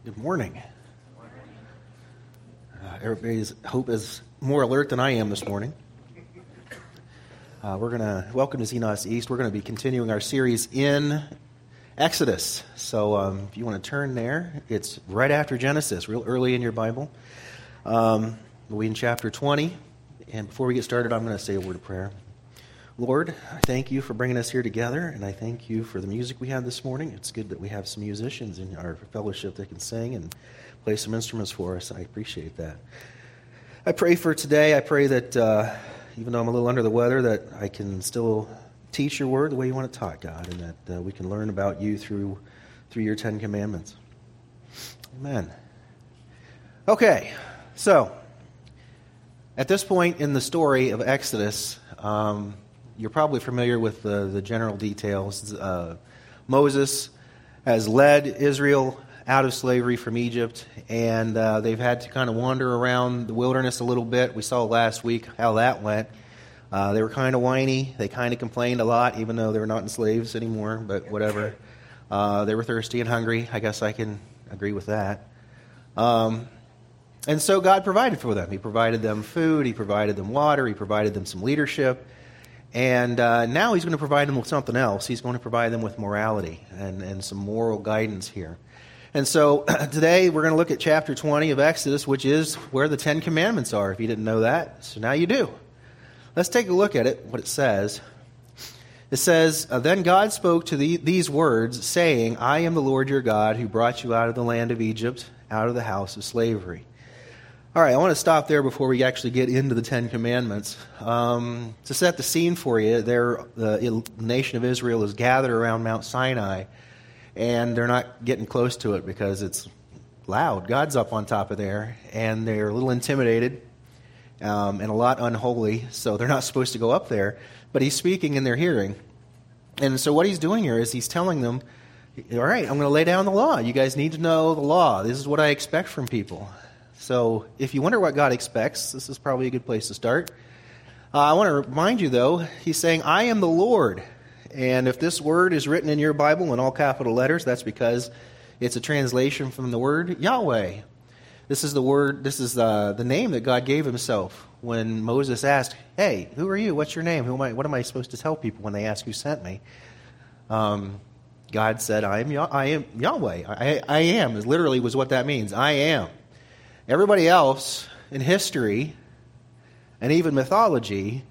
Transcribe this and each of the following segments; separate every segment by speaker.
Speaker 1: Good morning. Everybody's hope is more alert than I am this morning. We're going to welcome to Xenos East. We're going to be continuing our series in Exodus. So if you want to turn there, it's right after Genesis, real early in your Bible. We'll be in chapter 20. And before we get started, I'm going to say a word of prayer. Lord, I thank you for bringing us here together, and I thank you for the music we had this morning. It's good that we have some musicians in our fellowship that can sing and play some instruments for us. I appreciate that. I pray for today. I pray that even though I'm a little under the weather, that I can still teach your word the way you want it taught, God, and that we can learn about you through your 10 Commandments. Amen. Okay, so at this point in the story of Exodus, you're probably familiar with the general details. Moses has led Israel out of slavery from Egypt, and they've had to kind of wander around the wilderness a little bit. We saw last week how that went. They were kind of whiny. They kind of complained a lot, even though they were not slaves anymore, but whatever. They were thirsty and hungry. I guess I can agree with that. And so God provided for them. He provided them food. He provided them water. He provided them some leadership. And now he's going to provide them with something else. He's going to provide them with morality and some moral guidance here. And so today we're going to look at chapter 20 of Exodus, which is where the 10 Commandments are, if you didn't know that. So now you do. Let's take a look at it, what it says. It says, Then God spoke to these words, saying, I am the Lord your God who brought you out of the land of Egypt, out of the house of slavery. All right, I want to stop there before we actually get into the 10 Commandments. To set the scene for you, the nation of Israel is gathered around Mount Sinai, and they're not getting close to it because it's loud. God's up on top of there, and they're a little intimidated and a lot unholy, so they're not supposed to go up there. But he's speaking in their hearing. And so what he's doing here is he's telling them, all right, I'm going to lay down the law. You guys need to know the law. This is what I expect from people. So if you wonder what God expects, this is probably a good place to start. I want to remind you, though, he's saying, I am the Lord. And if this word is written in your Bible in all capital letters, that's because it's a translation from the word Yahweh. This is the name that God gave himself when Moses asked, hey, who are you? What's your name? What am I supposed to tell people when they ask who sent me? God said, I am Yahweh. I am, literally was what that means. I am. Everybody else in history and even mythology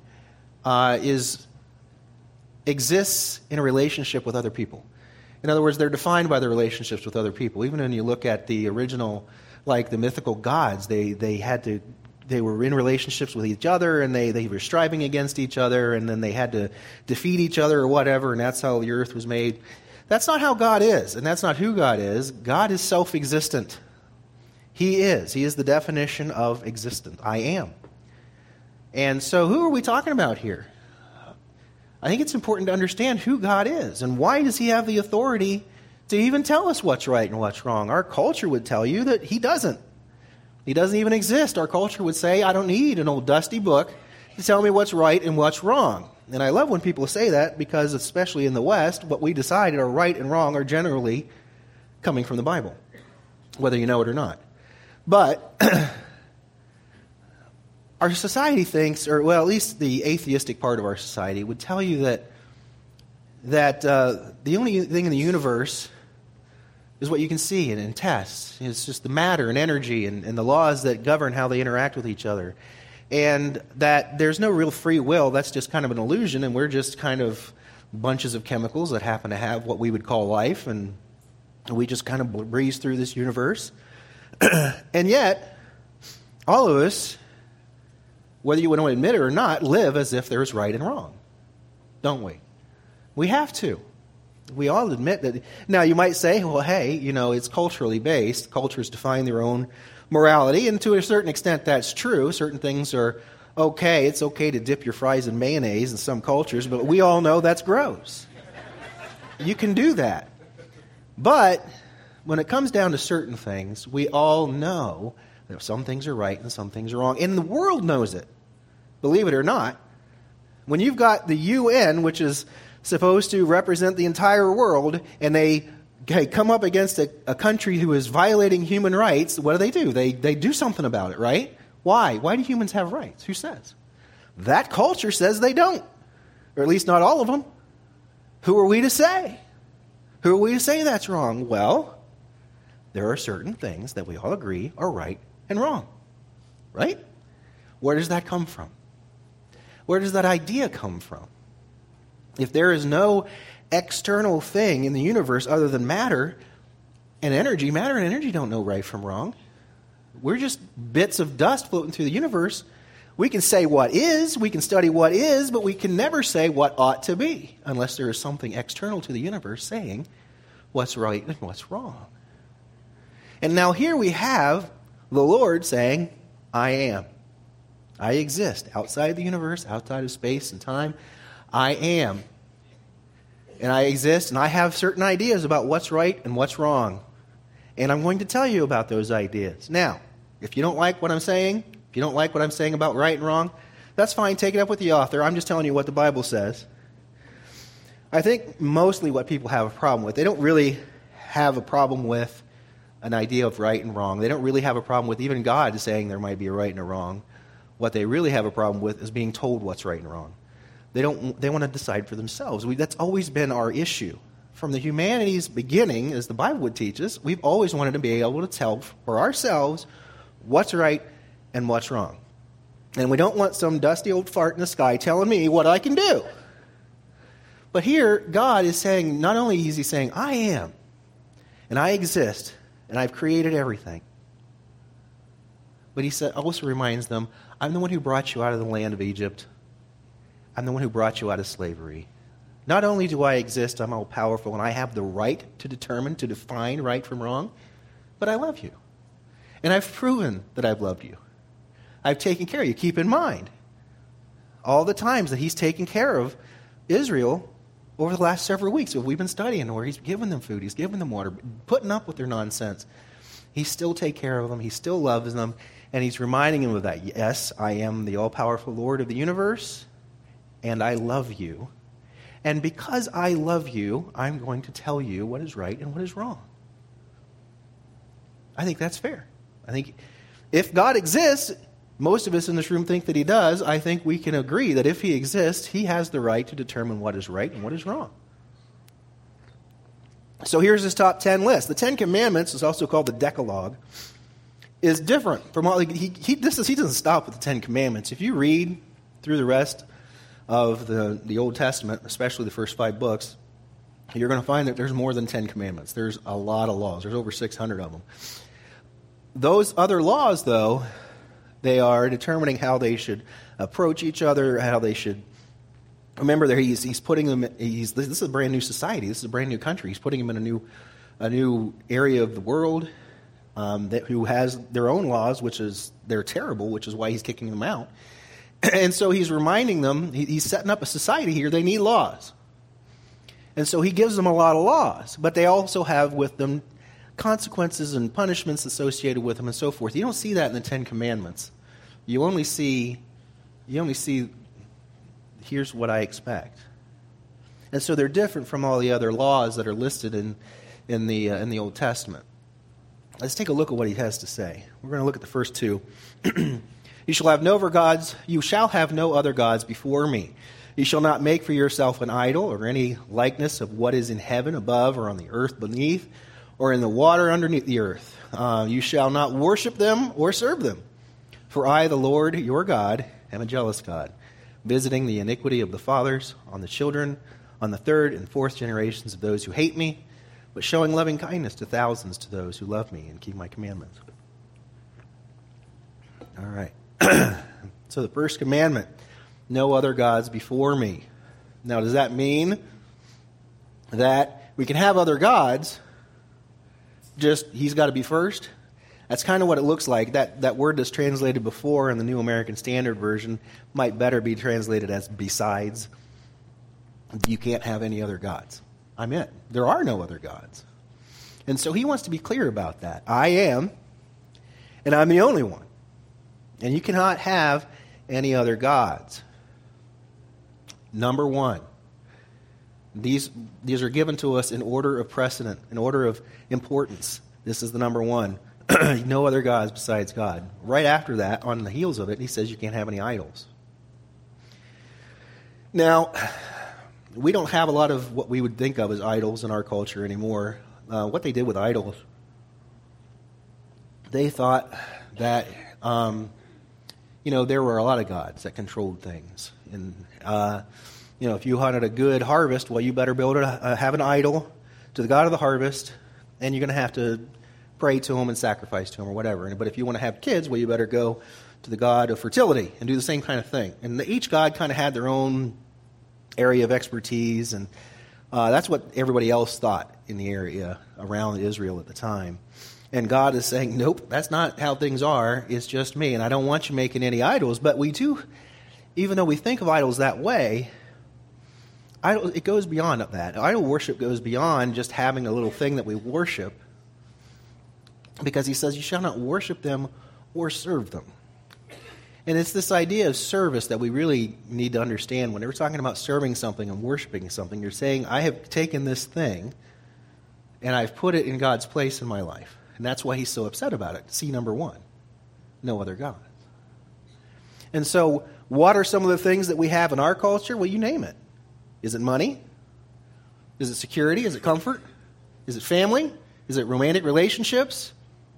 Speaker 1: exists in a relationship with other people. In other words, they're defined by their relationships with other people. Even when you look at the original, like the mythical gods, they were in relationships with each other, and they were striving against each other, and then they had to defeat each other or whatever, and that's how the earth was made. That's not how God is, and that's not who God is. God is self-existent. He is. He is the definition of existent. I am. And so who are we talking about here? I think it's important to understand who God is and why does he have the authority to even tell us what's right and what's wrong. Our culture would tell you that he doesn't. He doesn't even exist. Our culture would say, I don't need an old dusty book to tell me what's right and what's wrong. And I love when people say that because, especially in the West, what we decided are right and wrong are generally coming from the Bible, whether you know it or not. But our society thinks, or well, at least the atheistic part of our society would tell you that the only thing in the universe is what you can see and test. It's just the matter and energy and the laws that govern how they interact with each other. And that there's no real free will. That's just kind of an illusion, and we're just kind of bunches of chemicals that happen to have what we would call life, and we just kind of breeze through this universe. And yet, all of us, whether you want to admit it or not, live as if there's right and wrong, don't we? We have to. We all admit that. Now, you might say, well, hey, it's culturally based. Cultures define their own morality, and to a certain extent that's true. Certain things are okay. It's okay to dip your fries in mayonnaise in some cultures, but we all know that's gross. You can do that. But when it comes down to certain things, we all know that some things are right and some things are wrong. And the world knows it, believe it or not. When you've got the UN, which is supposed to represent the entire world, and they come up against a country who is violating human rights, what do? They do something about it, right? Why? Why do humans have rights? Who says? That culture says they don't. Or at least not all of them. Who are we to say? Who are we to say that's wrong? Well, there are certain things that we all agree are right and wrong. Right? Where does that come from? Where does that idea come from? If there is no external thing in the universe other than matter and energy don't know right from wrong. We're just bits of dust floating through the universe. We can say what is, we can study what is, but we can never say what ought to be unless there is something external to the universe saying what's right and what's wrong. And now here we have the Lord saying, I am. I exist outside the universe, outside of space and time. I am. And I exist, and I have certain ideas about what's right and what's wrong. And I'm going to tell you about those ideas. Now, if you don't like what I'm saying, if you don't like what I'm saying about right and wrong, that's fine. Take it up with the author. I'm just telling you what the Bible says. I think mostly what people have a problem with, they don't really have a problem with an idea of right and wrong. They don't really have a problem with even God saying there might be a right and a wrong. What they really have a problem with is being told what's right and wrong. They want to decide for themselves. That's always been our issue. From the humanity's beginning, as the Bible would teach us, we've always wanted to be able to tell for ourselves what's right and what's wrong. And we don't want some dusty old fart in the sky telling me what I can do. But here, God is saying, not only is he saying, I am, and I exist, and I've created everything. But he also reminds them, I'm the one who brought you out of the land of Egypt. I'm the one who brought you out of slavery. Not only do I exist, I'm all powerful, and I have the right to determine, to define right from wrong, but I love you. And I've proven that I've loved you. I've taken care of you. Keep in mind all the times that he's taken care of Israel over the last several weeks. We've been studying where he's given them food, he's given them water, putting up with their nonsense. He still takes care of them. He still loves them. And he's reminding them of that. Yes, I am the all-powerful Lord of the universe, and I love you. And because I love you, I'm going to tell you what is right and what is wrong. I think that's fair. I think if God exists, most of us in this room think that he does. I think we can agree that if he exists, he has the right to determine what is right and what is wrong. So here's his top 10 list. The 10 Commandments is also called the Decalogue. Is different from all he doesn't stop with the 10 Commandments. If you read through the rest of the Old Testament, especially the first 5 books, you're going to find that there's more than 10 commandments. There's a lot of laws. There's over 600 of them. Those other laws, though, they are determining how they should approach each other, how they should. Remember, there he's putting them. This is a brand new society. This is a brand new country. He's putting them in a new area of the world who has their own laws, they're terrible, which is why he's kicking them out. And so he's reminding them, he's setting up a society here, they need laws. And so he gives them a lot of laws, but they also have with them consequences and punishments associated with them and so forth. You don't see that in the 10 Commandments. You only see, here's what I expect. And so they're different from all the other laws that are listed in the Old Testament. Let's take a look at what he has to say. We're going to look at the first 2. You shall have no other gods before me. You shall not make for yourself an idol or any likeness of what is in heaven above or on the earth beneath or in the water underneath the earth. You shall not worship them or serve them. For I, the Lord your God, am a jealous God, visiting the iniquity of the fathers on the children, on the 3rd and 4th generations of those who hate me, but showing loving kindness to thousands to those who love me and keep my commandments. All right. So the first commandment, no other gods before me. Now, does that mean that we can have other gods, just he's got to be first? That's kind of what it looks like. That word that's translated before in the New American Standard Version might better be translated as besides. You can't have any other gods. I'm it. There are no other gods. And so he wants to be clear about that. I am, and I'm the only one. And you cannot have any other gods. Number 1, These are given to us in order of precedent, in order of importance. This is the number one. No other gods besides God. Right after that, on the heels of it, he says you can't have any idols. Now, we don't have a lot of what we would think of as idols in our culture anymore. What they did with idols, they thought that, there were a lot of gods that controlled things. And, if you wanted a good harvest, well, you better have an idol to the God of the harvest, and you're going to have to pray to him and sacrifice to him or whatever. But if you want to have kids, well, you better go to the God of fertility and do the same kind of thing. And each god kind of had their own area of expertise, and that's what everybody else thought in the area around Israel at the time. And God is saying, nope, that's not how things are. It's just me, and I don't want you making any idols. But we do, even though we think of idols that way, it goes beyond that. Idol worship goes beyond just having a little thing that we worship, because he says you shall not worship them or serve them. And it's this idea of service that we really need to understand. Whenever we're talking about serving something and worshiping something, you're saying, I have taken this thing and I've put it in God's place in my life. And that's why he's so upset about it. See, number one, no other God. And so, what are some of the things that we have in our culture? Well, you name it. Is it money? Is it security? Is it comfort? Is it family? Is it romantic relationships?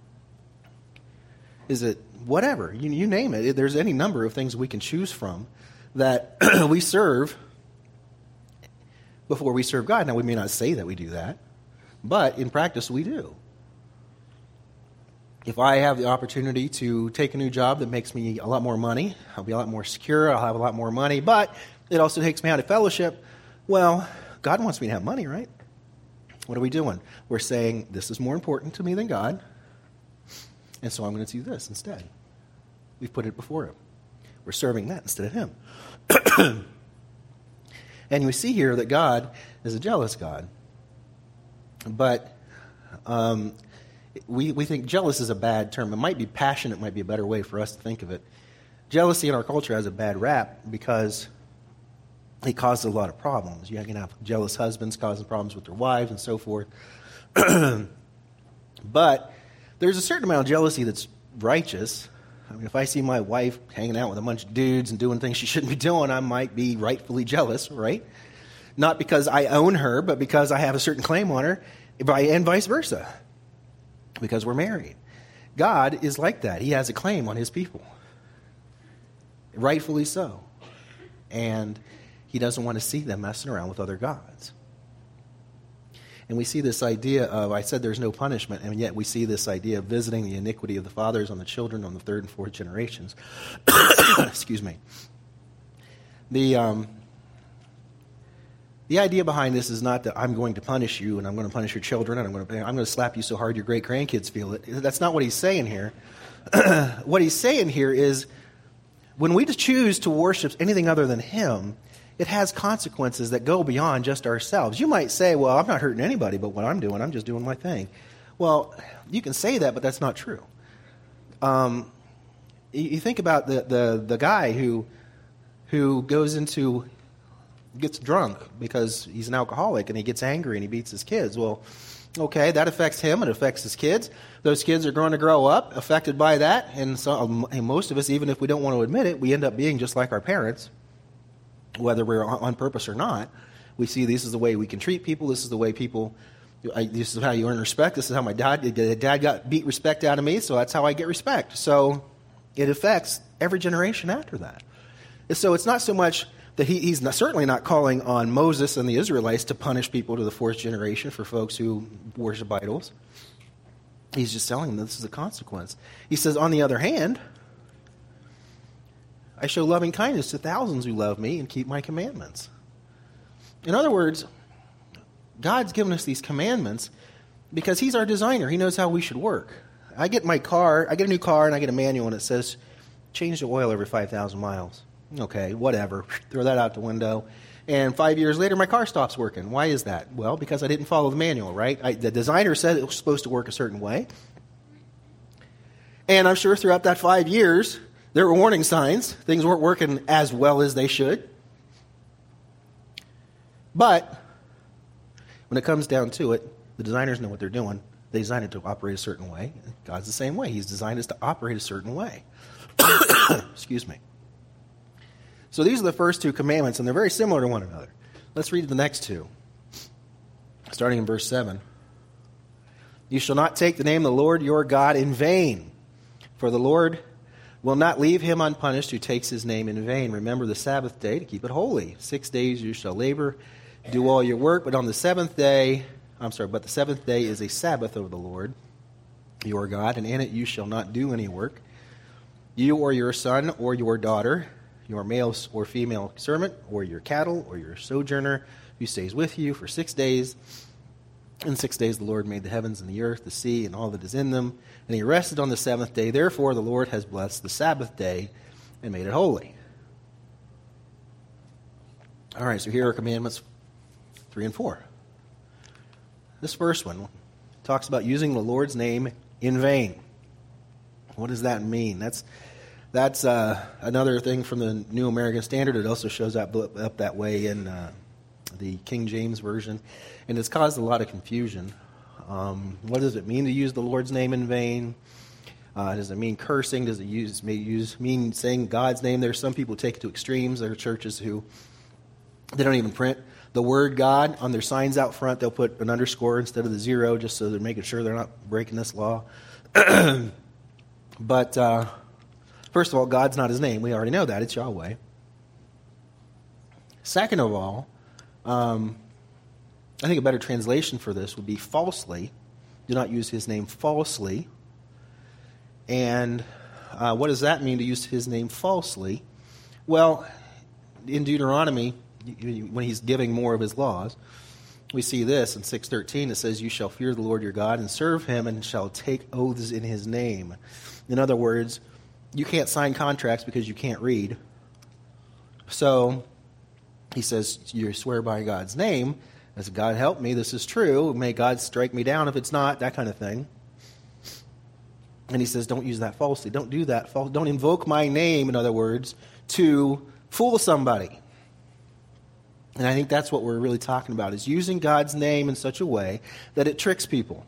Speaker 1: Is it whatever? You name it. There's any number of things we can choose from that we serve before we serve God. Now, we may not say that we do that, but in practice we do. If I have the opportunity to take a new job that makes me a lot more money, I'll be a lot more secure, I'll have a lot more money, but it also takes me out of fellowship, well, God wants me to have money, right? What are we doing? We're saying, this is more important to me than God, and so I'm going to do this instead. We've put it before him. We're serving that instead of him. And we see here that God is a jealous God. But we think jealous is a bad term. It might be passionate, might be a better way for us to think of it. Jealousy in our culture has a bad rap because it causes a lot of problems. You can have jealous husbands causing problems with their wives and so forth. But there's a certain amount of jealousy that's righteous. I mean, if I see my wife hanging out with a bunch of dudes and doing things she shouldn't be doing, I might be rightfully jealous, right? Not because I own her, but because I have a certain claim on her, and vice versa, because we're married. God is like that. He has a claim on his people, rightfully so. And he doesn't want to see them messing around with other gods. And we see this idea of, I said there's no punishment, and yet we see this idea of visiting the iniquity of the fathers on the children on the third and fourth generations. Excuse me. The idea behind this is not that I'm going to punish you and I'm going to punish your children and I'm going to slap you so hard your great grandkids feel it. That's not what he's saying here. What he's saying here is when we choose to worship anything other than him, it has consequences that go beyond just ourselves. You might say, well, I'm not hurting anybody but what I'm doing. I'm just doing my thing. Well, you can say that, but that's not true. You think about the guy who gets drunk because he's an alcoholic and he gets angry and he beats his kids. Well, okay, that affects him. It affects his kids. Those kids are going to grow up affected by that. And so and most of us, even if we don't want to admit it, we end up being just like our parents, whether we're on purpose or not. We see this is the way we can treat people. This is the way this is how you earn respect. This is how my dad got beat respect out of me, so that's how I get respect. So it affects every generation after that. And so it's not so much that he's certainly not calling on Moses and the Israelites to punish people to the fourth generation for folks who worship idols. He's just telling them this is a consequence. He says, on the other hand, I show loving kindness to thousands who love me and keep my commandments. In other words, God's given us these commandments because he's our designer. He knows how we should work. I get a new car, and I get a manual, and it says, change the oil every 5,000 miles. Okay, whatever. Throw that out the window. And 5 years later, my car stops working. Why is that? Well, because I didn't follow the manual, right? The designer said it was supposed to work a certain way. And I'm sure throughout that 5 years, there were warning signs. Things weren't working as well as they should. But When it comes down to it, the designers know what they're doing. They designed it to operate a certain way. God's the same way. He's designed us to operate a certain way. Excuse me. So these are the first two commandments, and they're very similar to one another. Let's read the next two. Starting in verse 7. You shall not take the name of the Lord your God in vain, for the Lord will not leave him unpunished who takes his name in vain. Remember the Sabbath day to keep it holy. 6 days you shall labor, do all your work, but the seventh day is a Sabbath of the Lord your God, and in it you shall not do any work. You or your son or your daughter, your male or female servant, or your cattle, or your sojourner who stays with you for 6 days. In 6 days the Lord made the heavens and the earth, the sea, and all that is in them, and he rested on the seventh day. Therefore the Lord has blessed the Sabbath day and made it holy. All right, so here are commandments 3 and 4. This first one talks about using the Lord's name in vain. What does that mean? That's another thing from the New American Standard. It also shows up that way in the King James Version, and it's caused a lot of confusion. What does it mean to use the Lord's name in vain? Does it mean cursing? Does it mean saying God's name? There's some people who take it to extremes. There are churches who they don't even print the word God on their signs out front. They'll put an underscore instead of the zero just so they're making sure they're not breaking this law. But first of all, God's not his name. We already know that. It's Yahweh. Second of all, I think a better translation for this would be falsely. Do not use his name falsely. And what does that mean to use his name falsely? Well, in Deuteronomy, when he's giving more of his laws, we see this in 6:13. It says, you shall fear the Lord your God and serve him and shall take oaths in his name. In other words, you can't sign contracts because you can't read. So he says, you swear by God's name. As God help me, this is true. May God strike me down if it's not, that kind of thing. And he says, don't use that falsely. Don't do that. Don't invoke my name, in other words, to fool somebody. And I think that's what we're really talking about, is using God's name in such a way that it tricks people.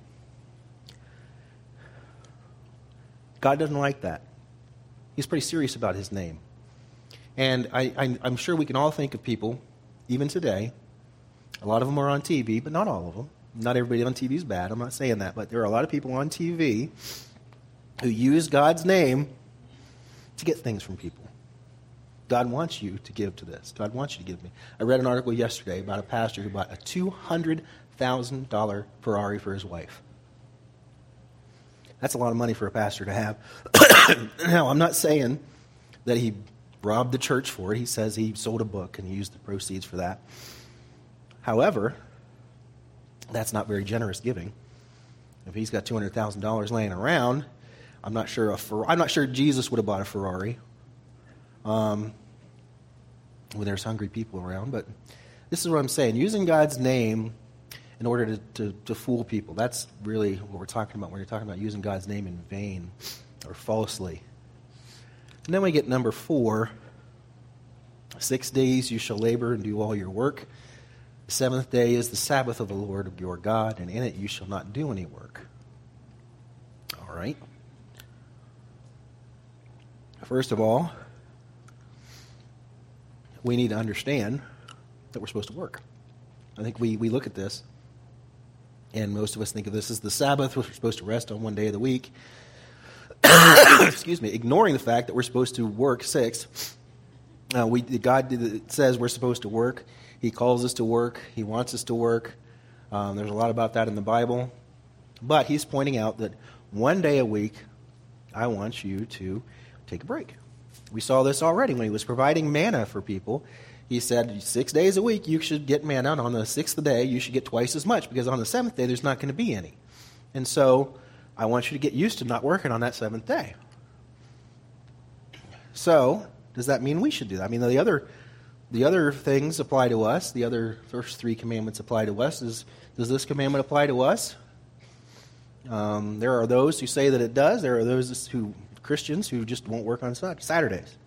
Speaker 1: God doesn't like that. He's pretty serious about his name. And I'm sure we can all think of people, even today. A lot of them are on TV, but not all of them. Not everybody on TV is bad. I'm not saying that. But there are a lot of people on TV who use God's name to get things from people. God wants you to give to this. God wants you to give me. I read an article yesterday about a pastor who bought a $200,000 Ferrari for his wife. That's a lot of money for a pastor to have. Now, I'm not saying that he robbed the church for it. He says he sold a book and he used the proceeds for that. However, that's not very generous giving. If he's got $200,000 laying around, I'm not sure Jesus would have bought a Ferrari when there's hungry people around. But this is what I'm saying. Using God's name in order to fool people. That's really what we're talking about when you're talking about using God's name in vain or falsely. And then we get number 4. 6 days you shall labor and do all your work. The seventh day is the Sabbath of the Lord your God, and in it you shall not do any work. All right. First of all, we need to understand that we're supposed to work. I think we look at this, and most of us think of this as the Sabbath, which we're supposed to rest on one day of the week. Excuse me, ignoring the fact that we're supposed to work 6. God says we're supposed to work. He calls us to work. He wants us to work. There's a lot about that in the Bible. But he's pointing out that one day a week, I want you to take a break. We saw this already when he was providing manna for people. He said 6 days a week you should get manna, and on the 6th day you should get twice as much, because on the 7th day there's not going to be any. And so I want you to get used to not working on that 7th day. So does that mean we should do that? I mean, the other things apply to us. The other first 3 commandments apply to us. Does this commandment apply to us? There are those who say that it does. There are those Christians who just won't work on Saturdays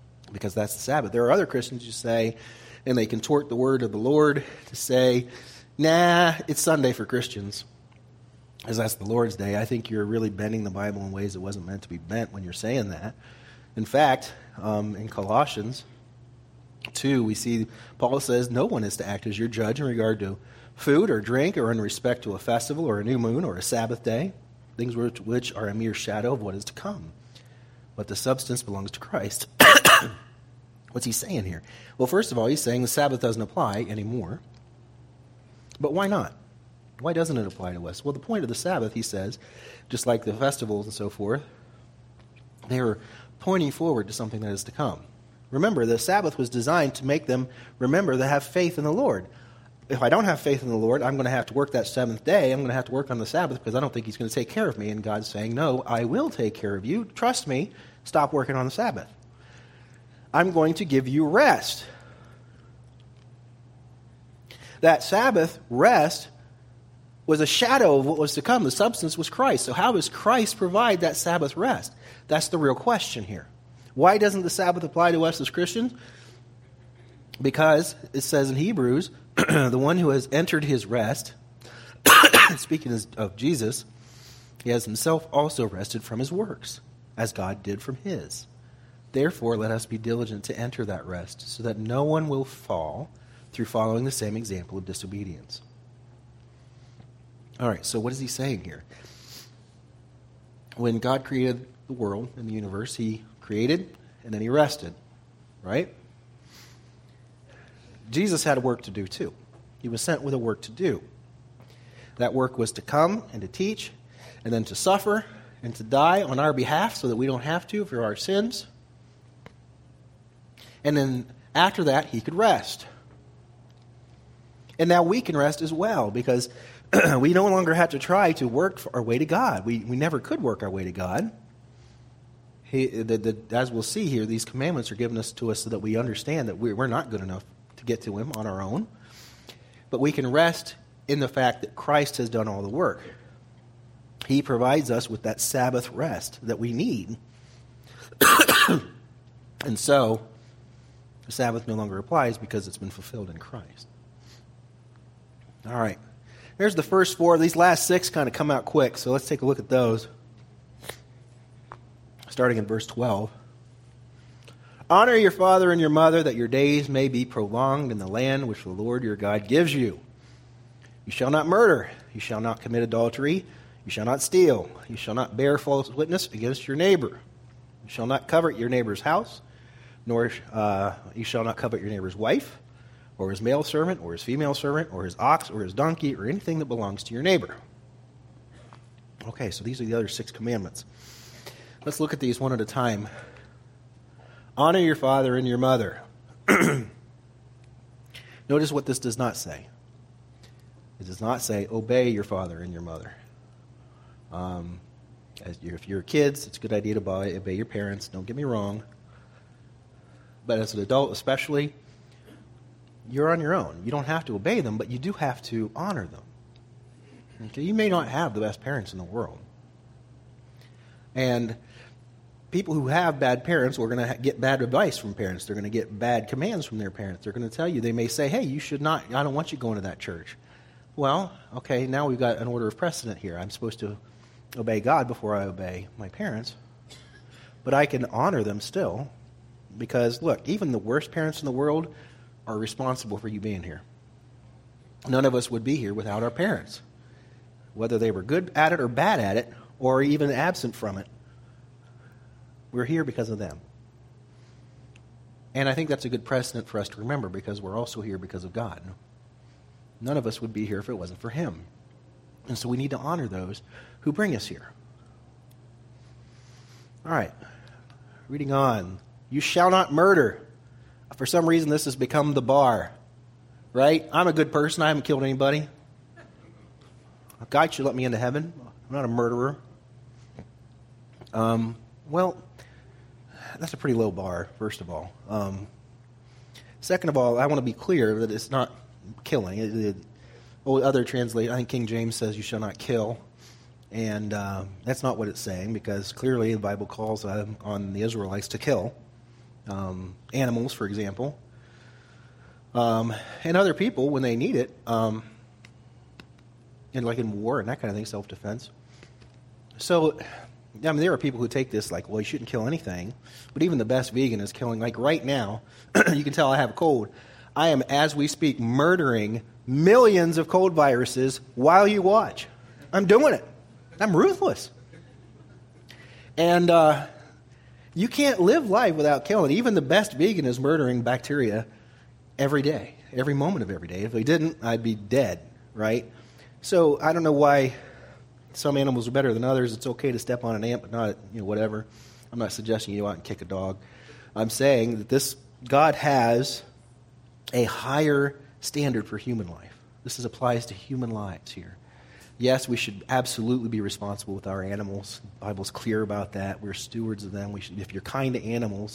Speaker 1: because that's the Sabbath. There are other Christians who say, and they contort the word of the Lord to say, nah, it's Sunday for Christians, as that's the Lord's Day. I think you're really bending the Bible in ways it wasn't meant to be bent when you're saying that. In fact, in Colossians 2, we see Paul says no one is to act as your judge in regard to food or drink or in respect to a festival or a new moon or a Sabbath day, things which are a mere shadow of what is to come. But the substance belongs to Christ. What's he saying here? Well, first of all, he's saying the Sabbath doesn't apply anymore. But why not? Why doesn't it apply to us? Well, the point of the Sabbath, he says, just like the festivals and so forth, they were pointing forward to something that is to come. Remember, the Sabbath was designed to make them remember to have faith in the Lord. If I don't have faith in the Lord, I'm going to have to work that seventh day. I'm going to have to work on the Sabbath because I don't think he's going to take care of me. And God's saying, no, I will take care of you. Trust me. Stop working on the Sabbath. I'm going to give you rest. That Sabbath rest was a shadow of what was to come. The substance was Christ. So how does Christ provide that Sabbath rest? That's the real question here. Why doesn't the Sabbath apply to us as Christians? Because it says in Hebrews, the one who has entered his rest, speaking of Jesus, he has himself also rested from his works, as God did from his. Therefore, let us be diligent to enter that rest, so that no one will fall through following the same example of disobedience. All right, so what is he saying here? When God created the world and the universe, he created and then he rested, right? Jesus had a work to do too. He was sent with a work to do. That work was to come and to teach and then to suffer and to die on our behalf so that we don't have to for our sins. And then after that, he could rest. And now we can rest as well because we no longer have to try to work our way to God. We never could work our way to God. As we'll see here, these commandments are given to us so that we understand that we're not good enough to get to him on our own. But we can rest in the fact that Christ has done all the work. He provides us with that Sabbath rest that we need. And so, the Sabbath no longer applies because it's been fulfilled in Christ. All right. There's the first four. These last six kind of come out quick, so let's take a look at those. Starting in verse 12. Honor your father and your mother, that your days may be prolonged in the land which the Lord your God gives you. You shall not murder. You shall not commit adultery. You shall not steal. You shall not bear false witness against your neighbor. You shall not covet your neighbor's house, nor you shall not covet your neighbor's wife, or his male servant, or his female servant, or his ox, or his donkey, or anything that belongs to your neighbor. Okay, so these are the other 6 commandments. Let's look at these one at a time. Honor your father and your mother. Notice what this does not say. It does not say, obey your father and your mother. If you're kids, it's a good idea to obey your parents. Don't get me wrong. But as an adult especially, you're on your own. You don't have to obey them, but you do have to honor them. Okay? You may not have the best parents in the world. And people who have bad parents are going to get bad advice from parents. They're going to get bad commands from their parents. They're going to tell you, they may say, hey, you should not, I don't want you going to that church. Well, okay, now we've got an order of precedent here. I'm supposed to obey God before I obey my parents. But I can honor them still because, look, even the worst parents in the world are responsible for you being here. None of us would be here without our parents. Whether they were good at it or bad at it, or even absent from it, we're here because of them. And I think that's a good precedent for us to remember because we're also here because of God. None of us would be here if it wasn't for him. And so we need to honor those who bring us here. All right. Reading on. You shall not murder. For some reason, this has become the bar. Right? I'm a good person. I haven't killed anybody. God should let me into heaven. I'm not a murderer. Well, that's a pretty low bar, first of all. Second of all, I want to be clear that it's not killing. Other translation, I think King James says you shall not kill. And that's not what it's saying because clearly the Bible calls on the Israelites to kill animals, for example. And other people, when they need it, and like in war and that kind of thing, self-defense. So, I mean, there are people who take this like, well, you shouldn't kill anything. But even the best vegan is killing. Like right now, you can tell I have a cold. I am, as we speak, murdering millions of cold viruses while you watch. I'm doing it. I'm ruthless. And you can't live life without killing. Even the best vegan is murdering bacteria every day, every moment of every day. If they didn't, I'd be dead, right? So I don't know why some animals are better than others. It's okay to step on an ant, but not, whatever. I'm not suggesting you go out and kick a dog. I'm saying that this God has a higher standard for human life. This applies to human lives here. Yes, we should absolutely be responsible with our animals. The Bible's clear about that. We're stewards of them. We should, if you're kind to animals,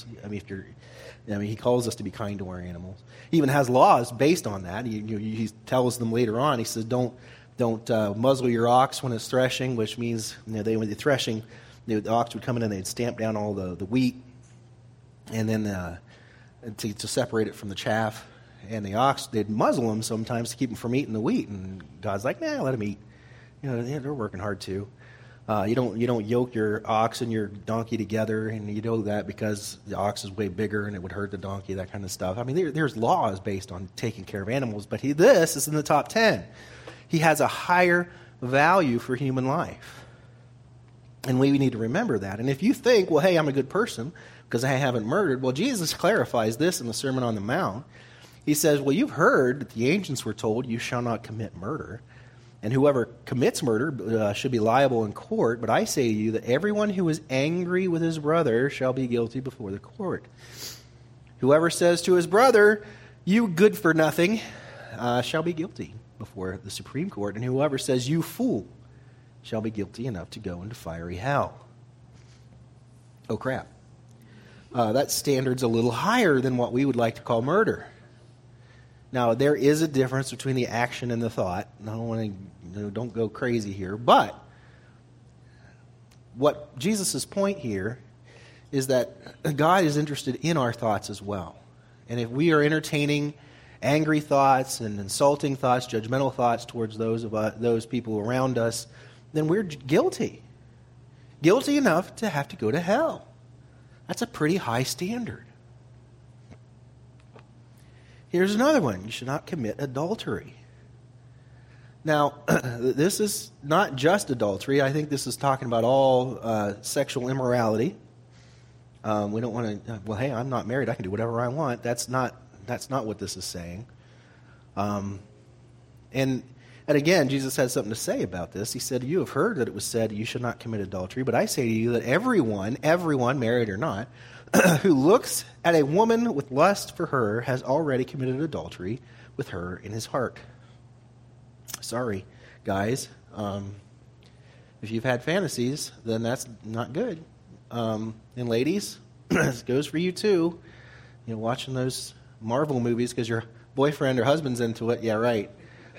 Speaker 1: He calls us to be kind to our animals. He even has laws based on that. He tells them later on. He says, don't muzzle your ox when it's threshing, which means when they're threshing, the ox would come in and they'd stamp down all the wheat, and then to separate it from the chaff. And the ox, they'd muzzle them sometimes to keep them from eating the wheat. And God's like, nah, let them eat. They're working hard too. You don't yoke your ox and your donkey together, and you know that because the ox is way bigger and it would hurt the donkey, that kind of stuff. I mean, there's laws based on taking care of animals, but this is in the top 10. He has a higher value for human life. And we need to remember that. And if you think, well, hey, I'm a good person because I haven't murdered, well, Jesus clarifies this in the Sermon on the Mount. He says, well, you've heard that the ancients were told, you shall not commit murder. And whoever commits murder should be liable in court. But I say to you that everyone who is angry with his brother shall be guilty before the court. Whoever says to his brother, you good for nothing, shall be guilty before the Supreme Court. And whoever says, you fool, shall be guilty enough to go into fiery hell. Oh, crap. That standard's a little higher than what we would like to call murder. Now, there is a difference between the action and the thought. I don't want to, don't go crazy here. But what Jesus' point here is that God is interested in our thoughts as well. And if we are entertaining angry thoughts and insulting thoughts, judgmental thoughts towards those people around us, then we're guilty. Guilty enough to have to go to hell. That's a pretty high standard. Here's another one. You should not commit adultery. Now, this is not just adultery. I think this is talking about all sexual immorality. We don't want to, well, hey, I'm not married. I can do whatever I want. That's not what this is saying. And again, Jesus had something to say about this. He said, you have heard that it was said you should not commit adultery, but I say to you that everyone, married or not, who looks at a woman with lust for her has already committed adultery with her in his heart. Sorry, guys. If you've had fantasies, then that's not good. And ladies, this goes for you too. Watching those Marvel movies because your boyfriend or husband's into it. Yeah, right.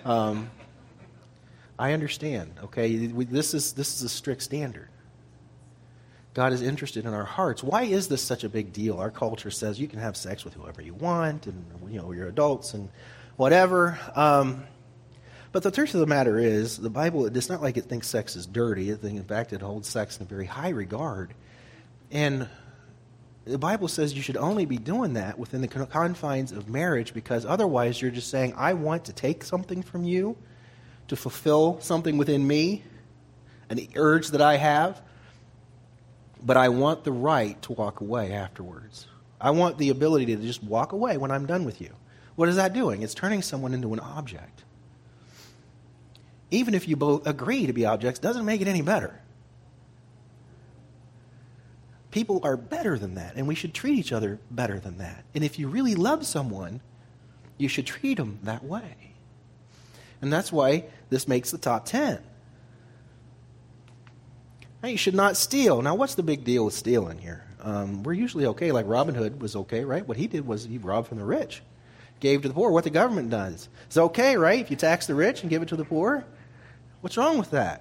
Speaker 1: I understand. Okay, this is a strict standard. God is interested in our hearts. Why is this such a big deal? Our culture says you can have sex with whoever you want, and you're adults and whatever. But the truth of the matter is, the Bible, it's not like it thinks sex is dirty. In fact, it holds sex in a very high regard. And the Bible says you should only be doing that within the confines of marriage, because otherwise you're just saying, I want to take something from you to fulfill something within me, an urge that I have, but I want the right to walk away afterwards. I want the ability to just walk away when I'm done with you. What is that doing? It's turning someone into an object. Even if you both agree to be objects, doesn't make it any better. People are better than that, and we should treat each other better than that. And if you really love someone, you should treat them that way. And that's why this makes the top 10. Now, you should not steal. Now, what's the big deal with stealing here? We're usually okay, like Robin Hood was okay, right? What he did was he robbed from the rich, gave to the poor. What the government does. It's okay, right? If you tax the rich and give it to the poor, what's wrong with that?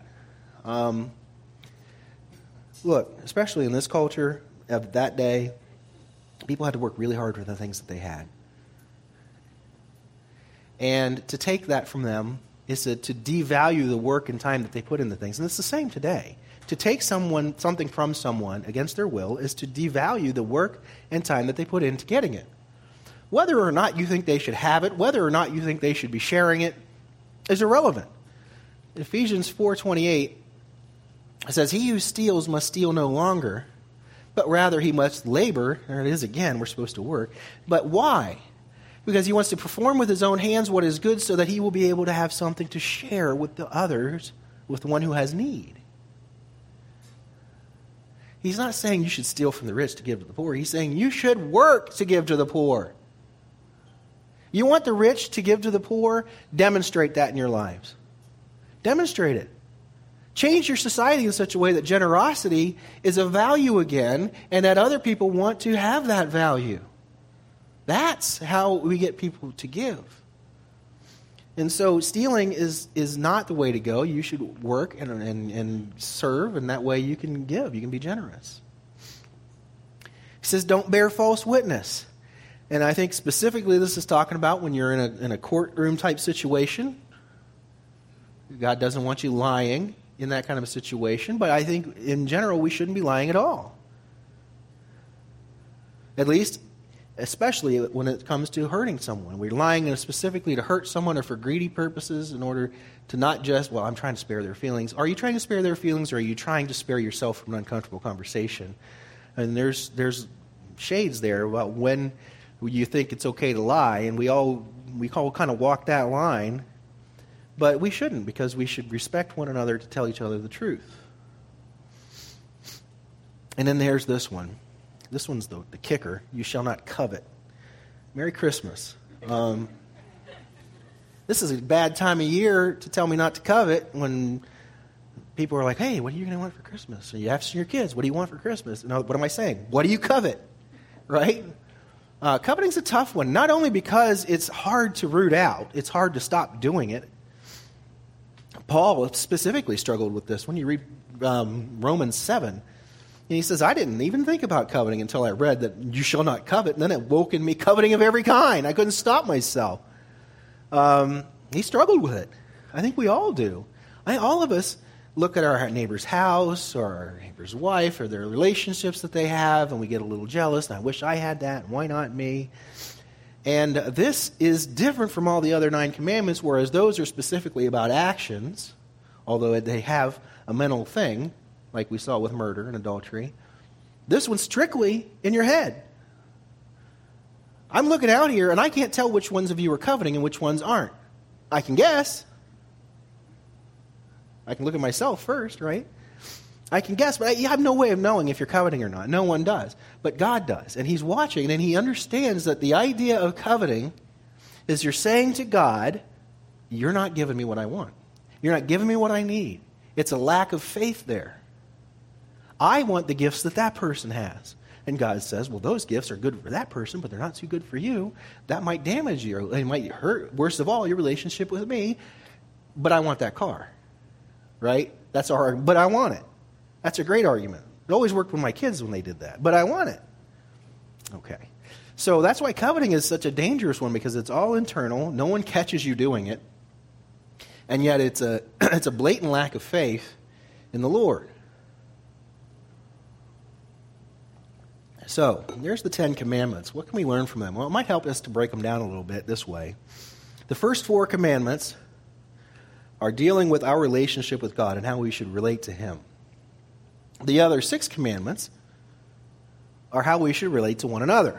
Speaker 1: Look, especially in this culture of that day, people had to work really hard for the things that they had. And to take that from them is to devalue the work and time that they put into things. And it's the same today. To take something from someone against their will is to devalue the work and time that they put into getting it. Whether or not you think they should have it, whether or not you think they should be sharing it, is irrelevant. Ephesians 4:28 says, "He who steals must steal no longer, but rather he must labor." There it is again, we're supposed to work. But why? Because he wants to perform with his own hands what is good so that he will be able to have something to share with the others, with the one who has need. He's not saying you should steal from the rich to give to the poor. He's saying you should work to give to the poor. You want the rich to give to the poor? Demonstrate that in your lives. Demonstrate it. Change your society in such a way that generosity is a value again and that other people want to have that value. That's how we get people to give. And so stealing is not the way to go. You should work and serve, and that way you can give. You can be generous. He says, don't bear false witness. And I think specifically this is talking about when you're in a courtroom type situation. God doesn't want you lying in that kind of a situation, but I think in general we shouldn't be lying at all. At least, especially when it comes to hurting someone. We're lying specifically to hurt someone or for greedy purposes in order to not just, well, I'm trying to spare their feelings. Are you trying to spare their feelings, or are you trying to spare yourself from an uncomfortable conversation? And there's shades there about when you think it's okay to lie, and we all kind of walk that line, but we shouldn't, because we should respect one another to tell each other the truth. And then there's this one. This one's the kicker. You shall not covet. Merry Christmas. This is a bad time of year to tell me not to covet when people are like, hey, what are you going to want for Christmas? And you ask your kids, what do you want for Christmas? And what am I saying? What do you covet? Right? Coveting's a tough one, not only because it's hard to root out. It's hard to stop doing it. Paul specifically struggled with this. When you read Romans 7, and he says, I didn't even think about coveting until I read that you shall not covet. And then it woke in me coveting of every kind. I couldn't stop myself. He struggled with it. I think we all do. All of us look at our neighbor's house or our neighbor's wife or their relationships that they have, and we get a little jealous. And I wish I had that. And why not me? And this is different from all the other 9 commandments, whereas those are specifically about actions, although they have a mental thing, like we saw with murder and adultery. This one's strictly in your head. I'm looking out here, and I can't tell which ones of you are coveting and which ones aren't. I can guess. I can look at myself first, right? I can guess, but I have no way of knowing if you're coveting or not. No one does. But God does. And He's watching, and He understands that the idea of coveting is you're saying to God, you're not giving me what I want. You're not giving me what I need. It's a lack of faith there. I want the gifts that person has. And God says, well, those gifts are good for that person, but they're not too good for you. That might damage you, or it might hurt, worst of all, your relationship with me. But I want that car, right? That's our argument. But I want it. That's a great argument. It always worked with my kids when they did that. But I want it. Okay. So that's why coveting is such a dangerous one, because it's all internal. No one catches you doing it. And yet it's a blatant lack of faith in the Lord. So, there's the 10 commandments. What can we learn from them? Well, it might help us to break them down a little bit this way. The first 4 commandments are dealing with our relationship with God and how we should relate to Him. The other 6 commandments are how we should relate to one another.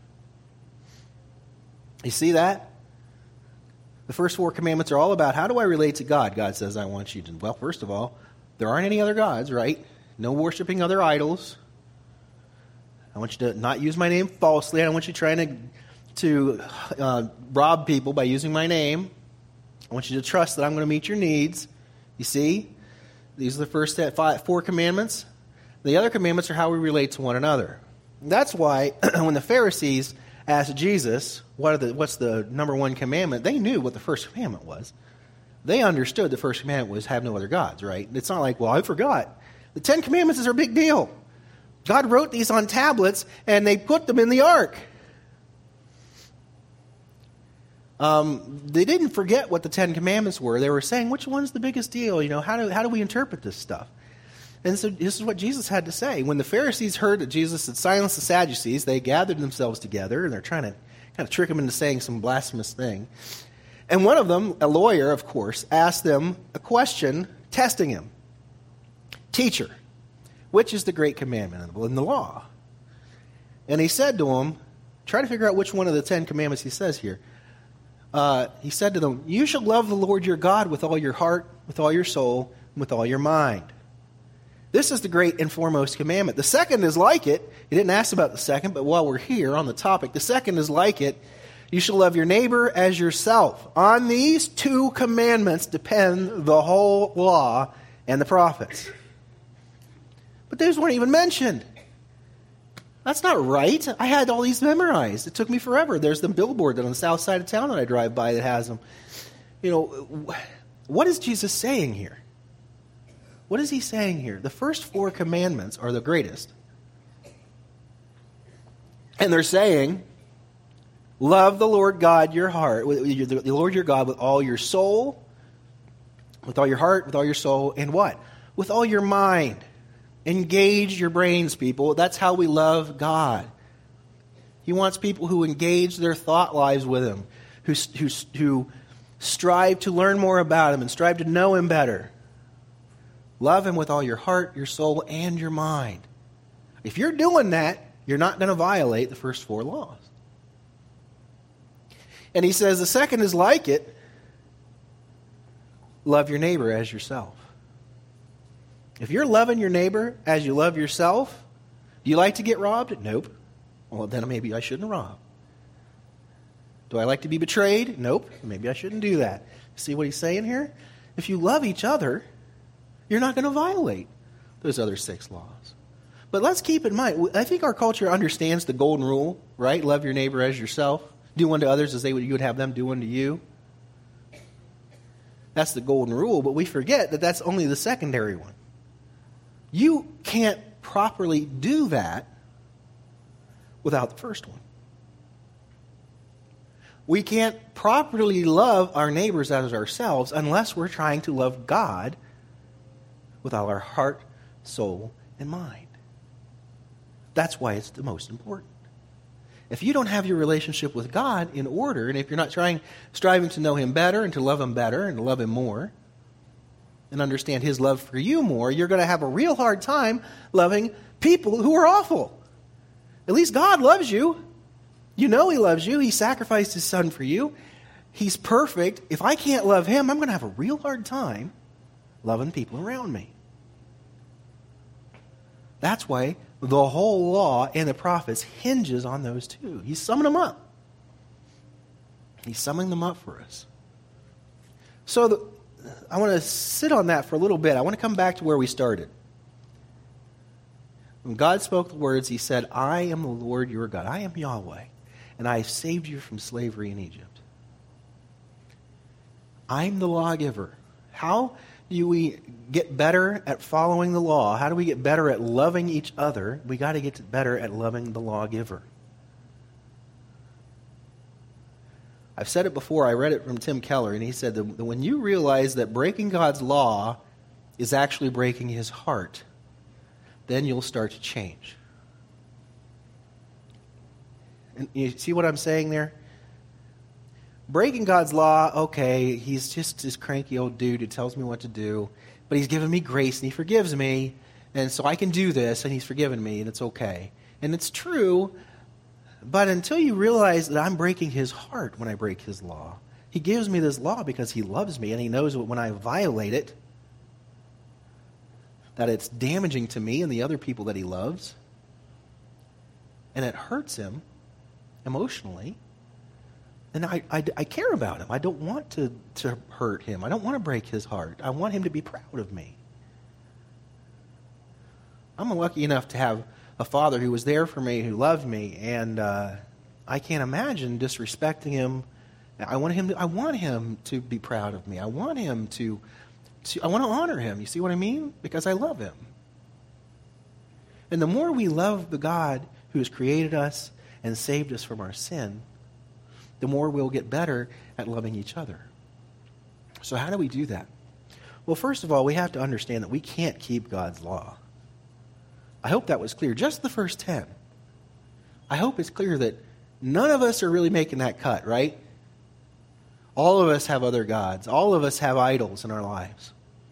Speaker 1: You see that? The first 4 commandments are all about how do I relate to God? God says, I want you to, well, first of all, there aren't any other gods, right? No worshiping other idols. I want you to not use my name falsely. I don't want you trying to rob people by using my name. I want you to trust that I'm going to meet your needs. You see? These are the first 4 commandments. The other commandments are how we relate to one another. That's why when the Pharisees asked Jesus, what's the number 1 commandment, they knew what the first commandment was. They understood the first commandment was have no other gods, right? It's not like, well, I forgot. The 10 commandments are a big deal. God wrote these on tablets, and they put them in the ark. they didn't forget what the Ten Commandments were. They were saying, which one's the biggest deal? How do we interpret this stuff? And so this is what Jesus had to say. When the Pharisees heard that Jesus had silenced the Sadducees, they gathered themselves together, and they're trying to kind of trick him into saying some blasphemous thing. And one of them, a lawyer, of course, asked them a question, testing him. Teacher, which is the great commandment in the law? And he said to him, try to figure out which one of the 10 commandments he says here. He said to them, you shall love the Lord your God with all your heart, with all your soul, and with all your mind. This is the great and foremost commandment. The second is like it. He didn't ask about the second, but while we're here on the topic, the second is like it. You shall love your neighbor as yourself. On these 2 commandments depend the whole law and the prophets. But those weren't even mentioned. That's not right. I had all these memorized. It took me forever. There's the billboard on the south side of town that I drive by that has them. What is Jesus saying here? What is he saying here? The first 4 commandments are the greatest. And they're saying, love the Lord God your heart, the Lord your God with all your soul, with all your heart, with all your soul, and what? With all your mind. Engage your brains, people. That's how we love God. He wants people who engage their thought lives with him, who strive to learn more about him and strive to know him better. Love him with all your heart, your soul, and your mind. If you're doing that, you're not going to violate the first 4 laws. And he says the second is like it. Love your neighbor as yourself. If you're loving your neighbor as you love yourself, do you like to get robbed? Nope. Well, then maybe I shouldn't rob. Do I like to be betrayed? Nope. Maybe I shouldn't do that. See what he's saying here? If you love each other, you're not going to violate those other 6 laws. But let's keep in mind, I think our culture understands the golden rule, right? Love your neighbor as yourself. Do unto others as you would have them do unto you. That's the golden rule, but we forget that that's only the secondary one. You can't properly do that without the first one. We can't properly love our neighbors as ourselves unless we're trying to love God with all our heart, soul, and mind. That's why it's the most important. If you don't have your relationship with God in order, and if you're not striving to know him better and to love him better and to love him more, and understand his love for you more, you're going to have a real hard time loving people who are awful. At least God loves you. You know he loves you. He sacrificed his son for you. He's perfect. If I can't love him, I'm going to have a real hard time loving people around me. That's why the whole law and the prophets hinges on those 2. He's summing them up. He's summing them up for us. So I want to sit on that for a little bit. I want to come back to where we started. When God spoke the words, he said, I am the Lord your God. I am Yahweh, and I have saved you from slavery in Egypt. I'm the lawgiver. How do we get better at following the law? How do we get better at loving each other? We got to get better at loving the lawgiver. I've said it before. I read it from Tim Keller, and he said that when you realize that breaking God's law is actually breaking his heart, then you'll start to change. And you see what I'm saying there? Breaking God's law, okay, he's just this cranky old dude who tells me what to do, but he's given me grace and he forgives me, and so I can do this, and he's forgiven me, and it's okay. And it's true, but until you realize that I'm breaking his heart when I break his law, he gives me this law because he loves me, and he knows that when I violate it, that it's damaging to me and the other people that he loves, and it hurts him emotionally. And I care about him. I don't want to hurt him. I don't want to break his heart. I want him to be proud of me. I'm lucky enough to have a father who was there for me, who loved me, and I can't imagine disrespecting him. I want him to be proud of me. I want to honor him. You see what I mean? Because I love him. And the more we love the God who has created us and saved us from our sin, the more we'll get better at loving each other. So how do we do that? Well, first of all, we have to understand that we can't keep God's law. I hope that was clear. Just the first 10. I hope it's clear that none of us are really making that cut, right? All of us have other gods. All of us have idols in our lives.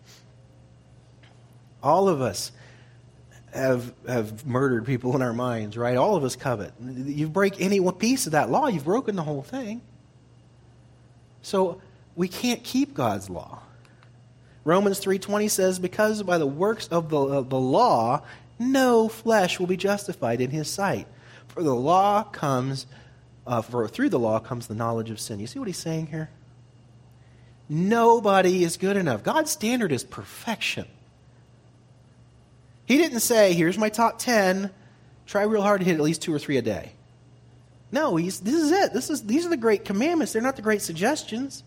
Speaker 1: All of us have murdered people in our minds, right? All of us covet. You break any one piece of that law, you've broken the whole thing. So we can't keep God's law. Romans 3:20 says, because by the works of the law, no flesh will be justified in his sight. For the law comes, through the law comes the knowledge of sin. You see what he's saying here? Nobody is good enough. God's standard is perfection. He didn't say, here's my top 10, try real hard to hit at least 2 or 3 a day. No, this is it. These are the great commandments. They're not the great suggestions.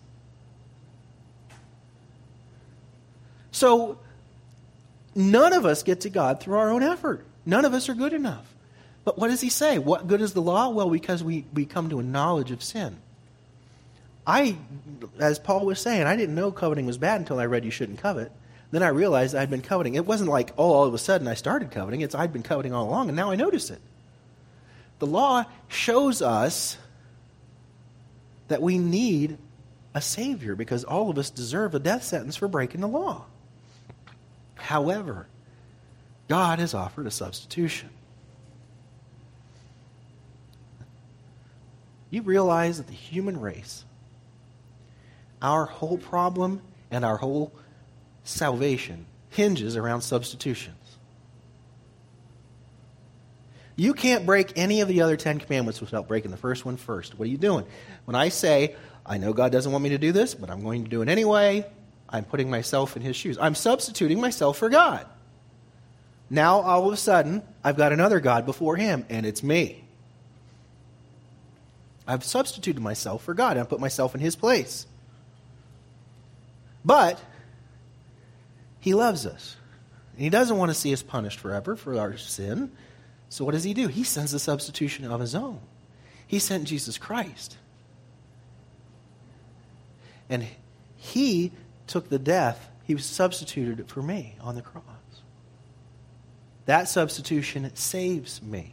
Speaker 1: So, none of us get to God through our own effort. None of us are good enough. But what does he say? What good is the law? Well, because we come to a knowledge of sin. As Paul was saying, I didn't know coveting was bad until I read you shouldn't covet. Then I realized I'd been coveting. It wasn't like, all of a sudden I started coveting. I'd been coveting all along, and now I notice it. The law shows us that we need a Savior because all of us deserve a death sentence for breaking the law. However, God has offered a substitution. You realize that the human race, our whole problem and our whole salvation hinges around substitutions. You can't break any of the other 10 commandments without breaking the first one first. What are you doing? When I say, I know God doesn't want me to do this, but I'm going to do it anyway, I'm putting myself in his shoes. I'm substituting myself for God. Now, all of a sudden, I've got another God before him, and it's me. I've substituted myself for God. I've put myself in his place. But he loves us. And he doesn't want to see us punished forever for our sin. So what does he do? He sends a substitution of his own. He sent Jesus Christ. And he took the death. He was substituted for me on the cross. That substitution saves me.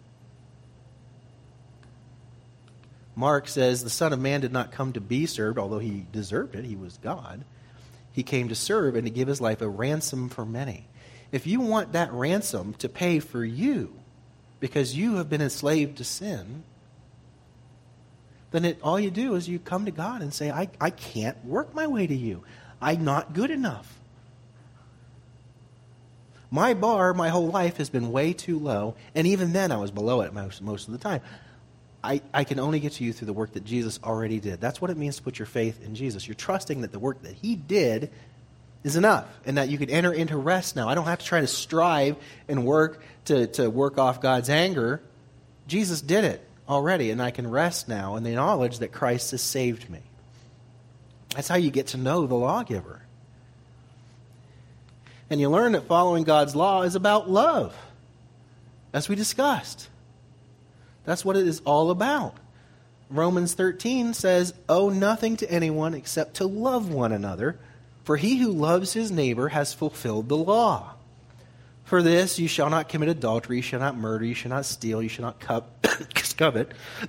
Speaker 1: Mark says the Son of Man did not come to be served, although he deserved it. He was God. He came to serve and to give his life a ransom for many. If you want that ransom to pay for you because you have been enslaved to sin, then all you do is you come to God and say, I can't work my way to you. I'm not good enough. My bar, my whole life, has been way too low, and even then I was below it most of the time. I can only get to you through the work that Jesus already did. That's what it means to put your faith in Jesus. You're trusting that the work that he did is enough, and that you can enter into rest now. I don't have to try to strive and work to work off God's anger. Jesus did it already, and I can rest now in the knowledge that Christ has saved me. That's how you get to know the lawgiver. And you learn that following God's law is about love, as we discussed. That's what it is all about. Romans 13 says, owe nothing to anyone except to love one another, for he who loves his neighbor has fulfilled the law. For this, you shall not commit adultery, you shall not murder, you shall not steal, you shall not covet.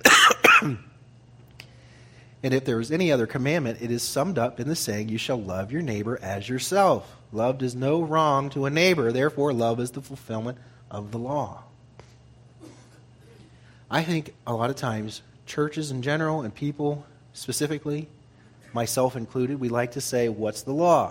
Speaker 1: And if there is any other commandment, it is summed up in the saying, you shall love your neighbor as yourself. Love does no wrong to a neighbor, therefore love is the fulfillment of the law. I think a lot of times, churches in general and people specifically, myself included, we like to say, what's the law?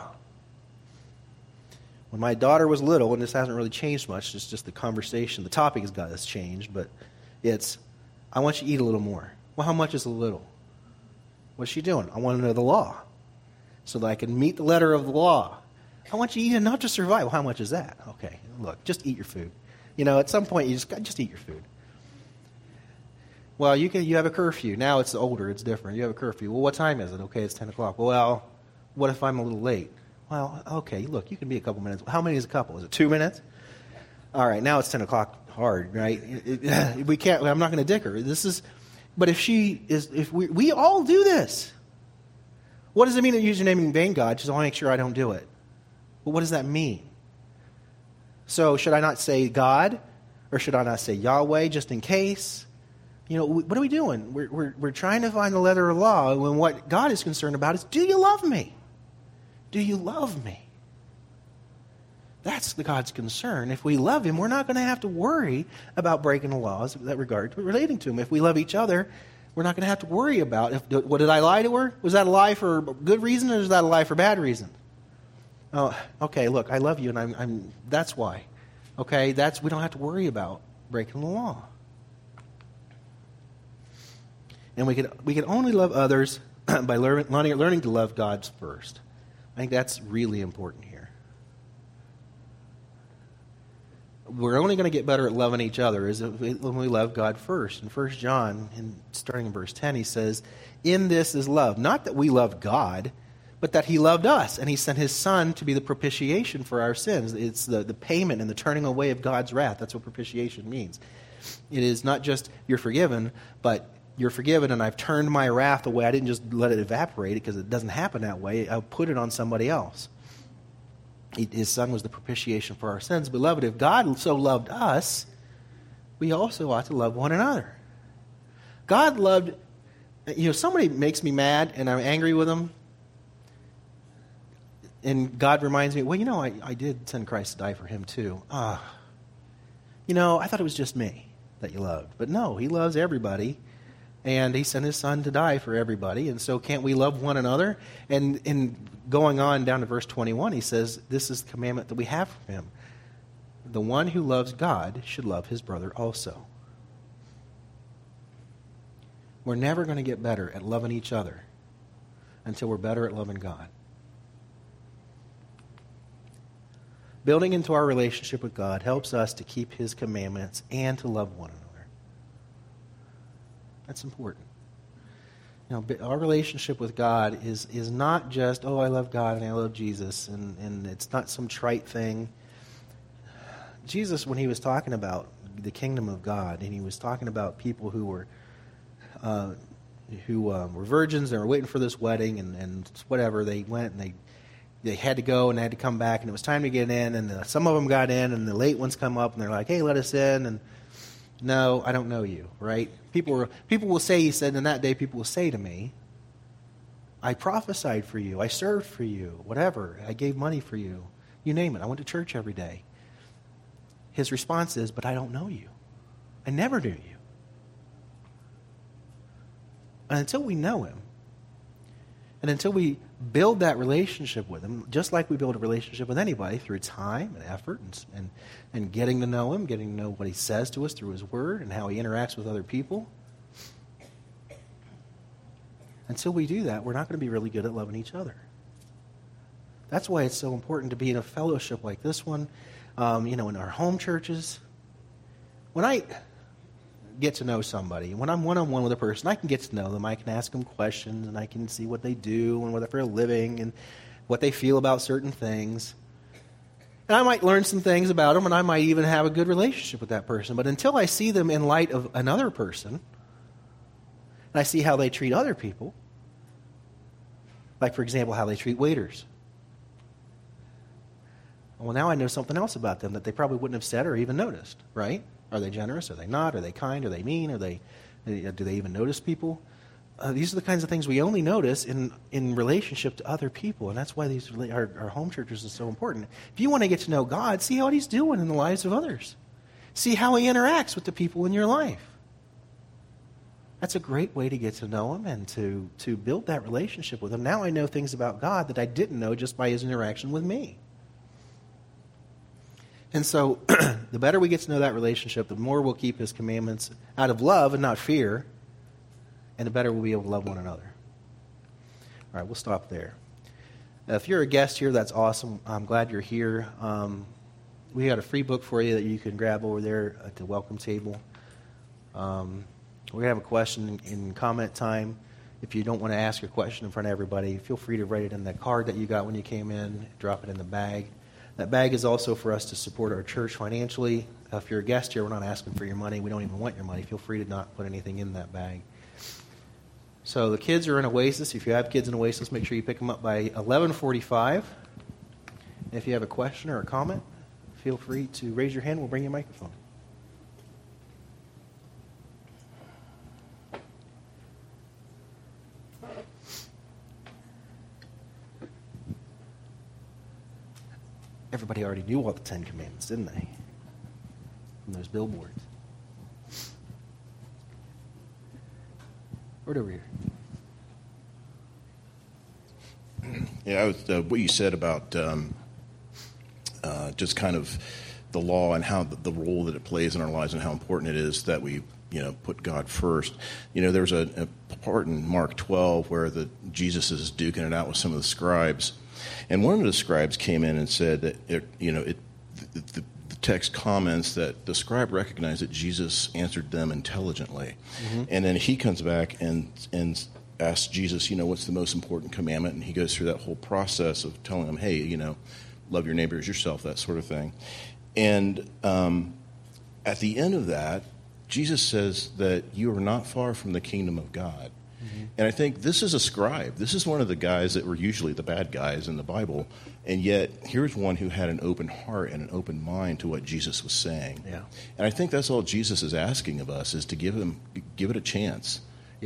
Speaker 1: When my daughter was little, and this hasn't really changed much, it's just the conversation, the topic has changed, but it's, I want you to eat a little more. Well, how much is a little? What's she doing? I want to know the law so that I can meet the letter of the law. I want you to eat enough to survive. Well, how much is that? Okay, look, just eat your food. At some point, you just eat your food. Well, you have a curfew. Now it's older, it's different. You have a curfew. Well, what time is it? Okay, it's 10 o'clock. Well, what if I'm a little late? Well, okay, look, you can be a couple minutes. How many is a couple? Is it 2 minutes? All right, now it's 10 o'clock hard, right? We can't, I'm not going to dicker. But if we all do this. What does it mean to use your name in vain, God? Just I want to make sure I don't do it. But what does that mean? So should I not say God? Or should I not say Yahweh just in case? What are we doing? We're trying to find the letter of law when what God is concerned about is, do you love me? Do you love me? That's God's concern. If we love him, we're not going to have to worry about breaking the laws in that regard relating to him. If we love each other, we're not going to have to worry about, what did I lie to her? Was that a lie for good reason or was that a lie for bad reason? Oh, okay, look, I love you and that's why. Okay, we don't have to worry about breaking the law. And we can only love others by learning to love God first. I think that's really important here. We're only going to get better at loving each other when we love God first. In 1 John, starting in verse 10, he says, "In this is love, not that we love God, but that he loved us, and he sent his Son to be the propitiation for our sins." It's the payment and the turning away of God's wrath. That's what propitiation means. It is not just you're forgiven, but you're forgiven and I've turned my wrath away. I didn't just let it evaporate because it doesn't happen that way. I put it on somebody else. His Son was the propitiation for our sins. Beloved, if God so loved us, we also ought to love one another. God loved, somebody makes me mad and I'm angry with them. And God reminds me, I did send Christ to die for him too. I thought it was just me that you loved. But no, he loves everybody. And he sent his Son to die for everybody. And so can't we love one another? And in going on down to verse 21, he says, this is the commandment that we have from him. The one who loves God should love his brother also. We're never going to get better at loving each other until we're better at loving God. Building into our relationship with God helps us to keep his commandments and to love one another. That's important. Our relationship with God is not just, I love God and I love Jesus, and it's not some trite thing. Jesus, when he was talking about the kingdom of God, and he was talking about people who were virgins and were waiting for this wedding, and whatever, they went and they had to go and they had to come back, and it was time to get in, and some of them got in, and the late ones come up, and they're like, hey, let us in, and no, I don't know you, right? People will say, he said, in that day people will say to me, I prophesied for you, I served for you, whatever, I gave money for you, you name it, I went to church every day. His response is, but I don't know you. I never knew you. And until we know him, and until we build that relationship with him, just like we build a relationship with anybody through time and effort and getting to know him, getting to know what he says to us through his word and how he interacts with other people, until we do that, we're not going to be really good at loving each other. That's why it's so important to be in a fellowship like this one, in our home churches. When I get to know somebody, when I'm one-on-one with a person, I can get to know them. I can ask them questions, and I can see what they do and what they're living and what they feel about certain things. And I might learn some things about them, and I might even have a good relationship with that person. But until I see them in light of another person, and I see how they treat other people, like, for example, how they treat waiters. Well, now I know something else about them that they probably wouldn't have said or even noticed, right? Are they generous? Are they not? Are they kind? Are they mean? Do they even notice people? These are the kinds of things we only notice in relationship to other people, and that's why our home churches are so important. If you want to get to know God, see what he's doing in the lives of others. See how he interacts with the people in your life. That's a great way to get to know him and to build that relationship with him. Now I know things about God that I didn't know just by his interaction with me. And so the better we get to know that relationship, the more we'll keep his commandments out of love and not fear, and the better we'll be able to love one another. All right, we'll stop there. If you're a guest here, that's awesome. I'm glad you're here. We got a free book for you that you can grab over there at the welcome table. We're going to have a question in comment time. If you don't want to ask your question in front of everybody, feel free to write it in the card that you got when you came in, drop it in the bag. That bag is also for us to support our church financially. If you're a guest here, we're not asking for your money. We don't even want your money. Feel free to not put anything in that bag. So the kids are in Oasis. If you have kids in Oasis, make sure you pick them up by 11:45. If you have a question or a comment, feel free to raise your hand. We'll bring you a microphone. Everybody already knew all the Ten Commandments, didn't they? From those billboards. Right over here.
Speaker 2: Yeah, what you said about just kind of the law and how the role that it plays in our lives and how important it is that we, put God first. There's a part in Mark 12 where Jesus is duking it out with some of the scribes, and one of the scribes came in and said that the text comments that the scribe recognized that Jesus answered them intelligently, and then he comes back and asks Jesus, what's the most important commandment? And he goes through that whole process of telling him, hey, love your neighbor as yourself, that sort of thing. And at the end of that, Jesus says that you are not far from the kingdom of God. And I think this is a scribe. This is one of the guys that were usually the bad guys in the Bible, and yet here's one who had an open heart and an open mind to what Jesus was saying.
Speaker 1: Yeah.
Speaker 2: And I think that's all Jesus is asking of us, is to give it a chance.